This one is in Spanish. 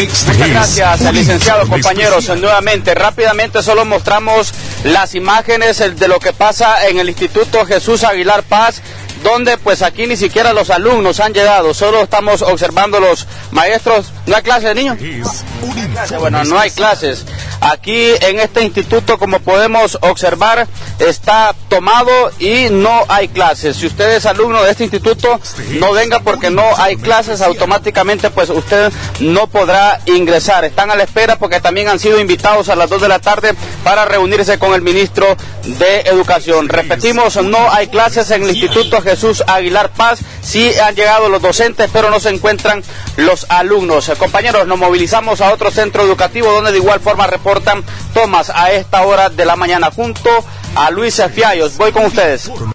Muchas gracias, licenciado, compañeros. Nuevamente, rápidamente solo mostramos las imágenes de lo que pasa en el Instituto Jesús Aguilar Paz, donde pues aquí ni siquiera los alumnos han llegado, solo estamos observando los maestros. ¿No hay clases, niños? Bueno, no hay clases. Aquí en este instituto, como podemos observar, está tomado y no hay clases. Si usted es alumno de este instituto, no venga porque no hay clases, automáticamente pues usted no podrá ingresar. Están a la espera porque también han sido invitados a las 2 de la tarde para reunirse con el ministro de Educación. Repetimos, no hay clases en el Instituto Jesús Aguilar Paz. Sí han llegado los docentes, pero no se encuentran los alumnos. Compañeros, nos movilizamos a otro centro educativo donde de igual forma reportan tomas a esta hora de la mañana junto a Luis Fiallos. Voy con ustedes.